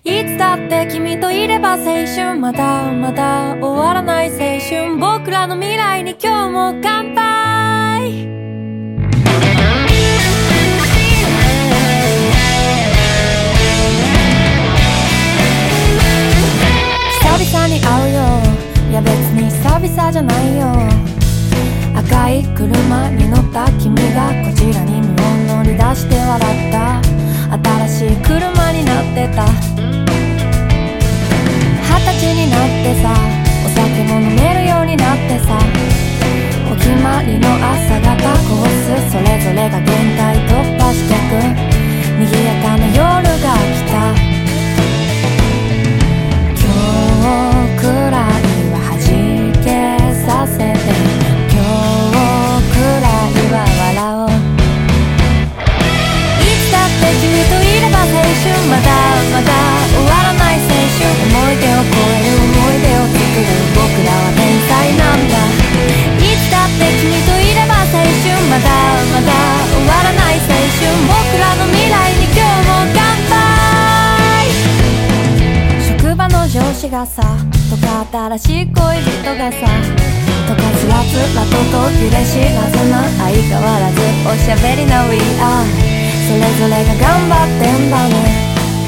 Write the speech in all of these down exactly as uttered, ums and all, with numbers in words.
いつだって君といれば青春、まだまだ終わらない青春、僕らの未来に今日も乾杯。久々に会うよ、いや別に久々じゃないよ。赤い車に乗った君がこちらに身を乗り出して笑った。新しい車になってた。二十歳になってさ、お酒も飲めるようになってさ、お決まりの朝方コース、それぞれが限界突破してく。賑やかな夜が来た。今日くらいは弾けさせて、今日くらいは笑おう。いつだって君といれば青春、まだまだ終わらない青春、思い出を超える思い出を作る、僕らは天才なんだ。いつだって君といれば青春、まだまだ終わらない青春、僕らの未来に今日も乾杯。職場の上司がさ、とか新しい恋人がさ、とかつらつらと途切れ知らずな、相変わらずおしゃべりな We are、 それぞれが頑張ってんだね。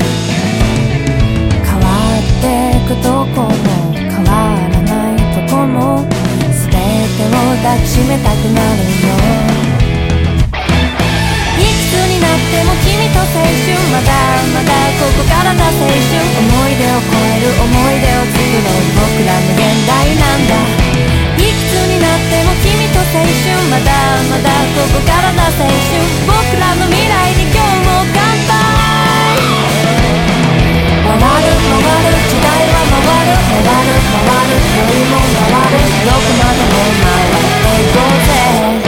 変わってくとこも変わらないとこも、全てを抱きしめたくなるよ。いくつになっても君と青春、まだまだここからだ青春、思い出を超える思い出を作ろう、僕ら無限大なんだ。いくつになっても君と青春、まだまだここからだ青春、僕らの未来に今日も乾杯。回る回る時代は回る、回る回る夜も回る、どこまでも回っていこうぜ。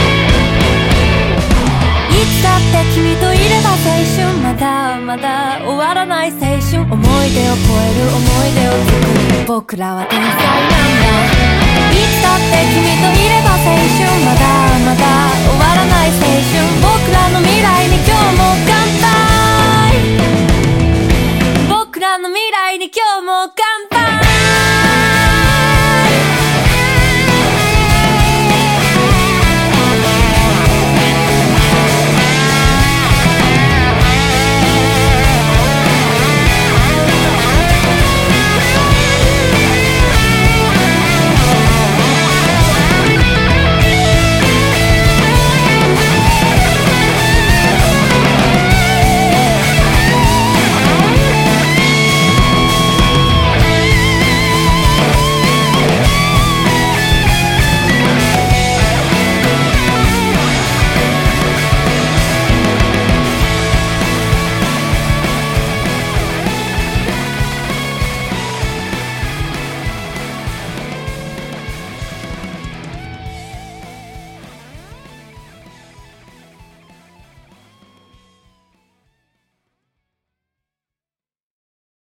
いつだって君といれば青春、まだまだ終わらない青春、思い出を超える思い出を作る、僕らは天才なんだ。いつだって君といれば青春、まだまだ終わらない青春、僕らの未来に今日も乾杯。僕らの未来に今日も乾杯。